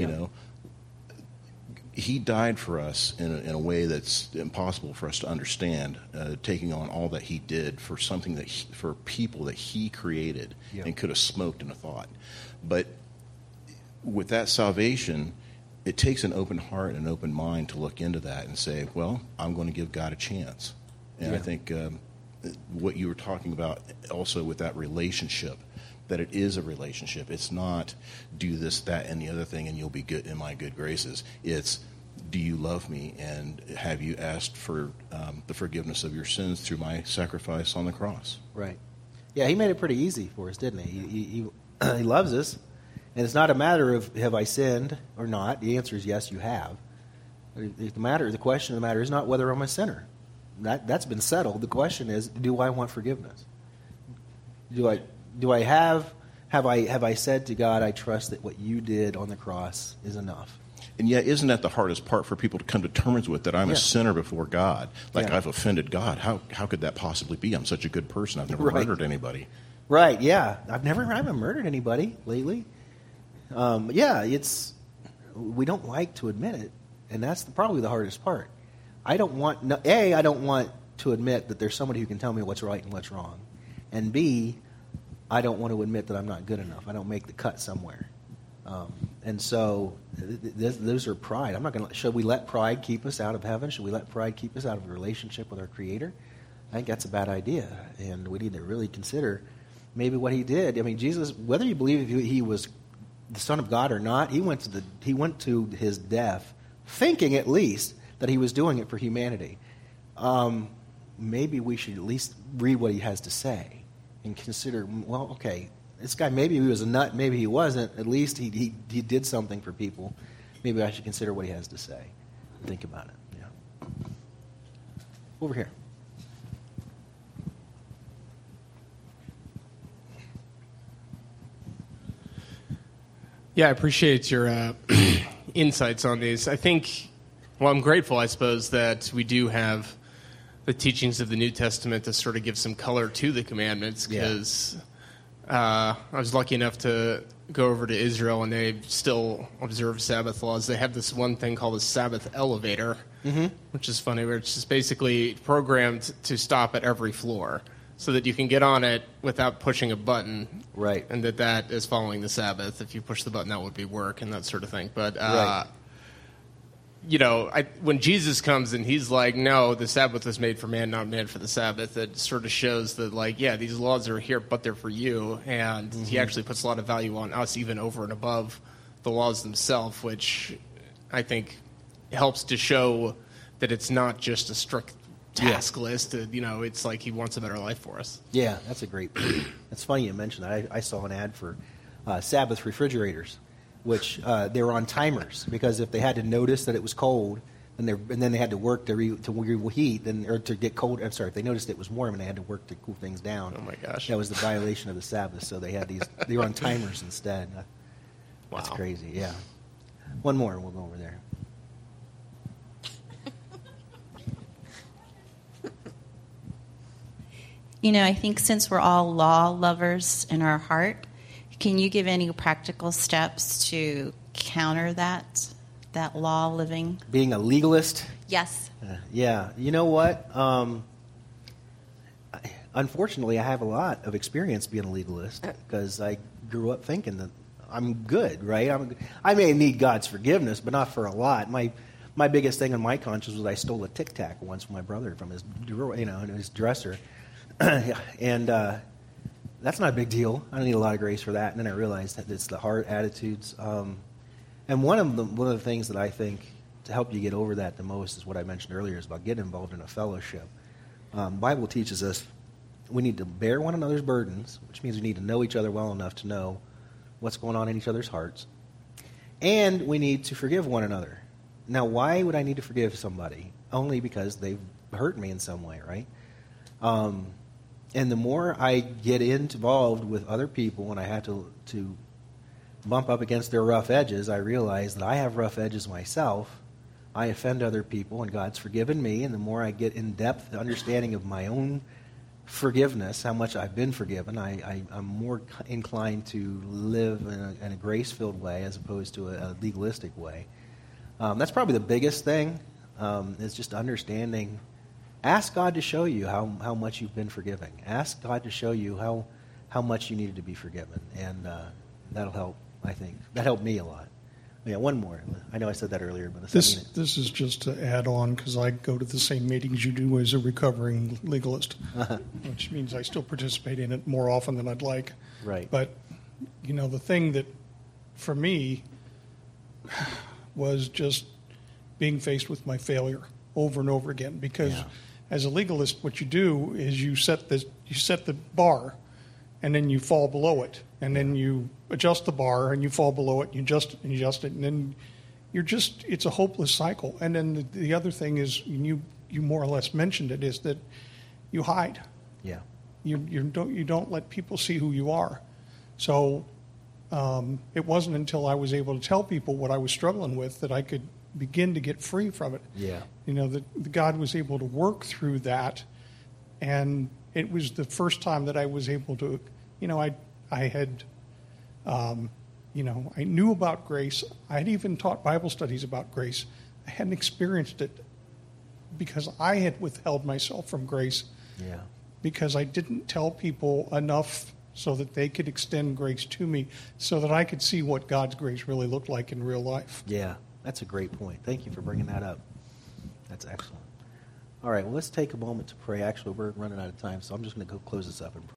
Speaker 2: He died for us in a way that's impossible for us to understand, taking on all that he did for something for people that he created and could have smoked in a thought. But with that salvation, it takes an open heart and an open mind to look into that and say, well, I'm going to give God a chance. And I think what you were talking about also with that relationship, that it is a relationship. It's not do this, that, and the other thing, and you'll be good in my good graces. It's, do you love me, and have you asked for the forgiveness of your sins through my sacrifice on the cross?
Speaker 1: Right. Yeah, he made it pretty easy for us, didn't he? He loves us, and it's not a matter of have I sinned or not. The answer is yes, you have. The question of the matter is not whether I'm a sinner. That's been settled. The question is, do I want forgiveness? Have I said to God, I trust that what you did on the cross is enough?
Speaker 2: And yet, isn't that the hardest part for people to come to terms with, that I'm a sinner before God? I've offended God. How could that possibly be? I'm such a good person. I've never murdered anybody.
Speaker 1: Right, yeah. I haven't murdered anybody lately. We don't like to admit it, and that's probably the hardest part. I don't want to admit that there's somebody who can tell me what's right and what's wrong. And B, I don't want to admit that I'm not good enough. I don't make the cut somewhere. And so those are pride. Should we let pride keep us out of heaven? Should we let pride keep us out of a relationship with our Creator? I think that's a bad idea, and we need to really consider maybe what he did. I mean, Jesus, whether you believe he was the Son of God or not, he went to his death thinking at least that he was doing it for humanity. Maybe we should at least read what he has to say and consider, well, okay, this guy, maybe he was a nut, maybe he wasn't. At least he did something for people. Maybe I should consider what he has to say. Think about it. Yeah. Over here.
Speaker 3: Yeah, I appreciate your insights on these. I think, I'm grateful, I suppose, that we do have the teachings of the New Testament to sort of give some color to the commandments, because I was lucky enough to go over to Israel, and they still observe Sabbath laws. They have this one thing called the Sabbath elevator, which is funny, where it's just basically programmed to stop at every floor so that you can get on it without pushing a button.
Speaker 1: Right.
Speaker 3: And that is following the Sabbath. If you push the button, that would be work and that sort of thing. But, when Jesus comes and he's like, no, the Sabbath was made for man, not man for the Sabbath, it sort of shows that, these laws are here, but they're for you. And he actually puts a lot of value on us, even over and above the laws themselves, which I think helps to show that it's not just a strict task list. It's like he wants a better life for us.
Speaker 1: Yeah, that's a great point. It's funny you mentioned that. I saw an ad for Sabbath refrigerators, which they were on timers, because if they had to notice that it was cold, and then they had to work to reheat, or to get cold. I'm sorry, if they noticed it was warm and they had to work to cool things down.
Speaker 3: Oh my gosh,
Speaker 1: that was the violation of the Sabbath. So they had these. They were on timers instead.
Speaker 3: Wow,
Speaker 1: that's crazy. Yeah. One more, and we'll go over there.
Speaker 4: I think since we're all law lovers in our heart, can you give any practical steps to counter that law living?
Speaker 1: Being a legalist?
Speaker 4: Yes.
Speaker 1: Yeah. You know what? Unfortunately, I have a lot of experience being a legalist because I grew up thinking that I'm good, right? I may need God's forgiveness, but not for a lot. My biggest thing on my conscience was I stole a Tic Tac once from my brother from his drawer, in his dresser, and that's not a big deal. I don't need a lot of grace for that. And then I realized that it's the heart attitudes, and one of the things that I think to help you get over that the most is what I mentioned earlier, is about getting involved in a fellowship. Bible teaches us we need to bear one another's burdens, which means we need to know each other well enough to know what's going on in each other's hearts. And we need to forgive one another. Now, why would I need to forgive somebody? Only because they've hurt me in some way, right? And the more I get involved with other people and I have to bump up against their rough edges, I realize that I have rough edges myself. I offend other people, and God's forgiven me. And the more I get in-depth understanding of my own forgiveness, how much I've been forgiven, I'm more inclined to live in a grace-filled way as opposed to a legalistic way. That's probably the biggest thing, is just understanding. Ask God to show you how much you've been forgiving. Ask God to show you how much you needed to be forgiven, and that'll help, I think. That helped me a lot. Yeah, one more. I know I said that earlier, but
Speaker 5: this is just to add on, because I go to the same meetings you do as a recovering legalist, which means I still participate in it more often than I'd like.
Speaker 1: Right.
Speaker 5: But, the thing that, for me, was just being faced with my failure over and over again. Because as a legalist, what you do is you set the bar, and then you fall below it, and then you adjust the bar, and you fall below it, and you adjust it, and then it's a hopeless cycle. And then the other thing is, you more or less mentioned it, is that you hide.
Speaker 1: Yeah.
Speaker 5: You don't let people see who you are. So it wasn't until I was able to tell people what I was struggling with that I could begin to get free from it.
Speaker 1: Yeah.
Speaker 5: That God was able to work through that, and it was the first time that I was able to, I knew about grace. I had even taught Bible studies about grace. I hadn't experienced it because I had withheld myself from grace.
Speaker 1: Yeah.
Speaker 5: Because I didn't tell people enough so that they could extend grace to me, so that I could see what God's grace really looked like in real life.
Speaker 1: Yeah, that's a great point. Thank you for bringing that up. That's excellent. All right, well, let's take a moment to pray. Actually, we're running out of time, so I'm just going to go close this up and pray.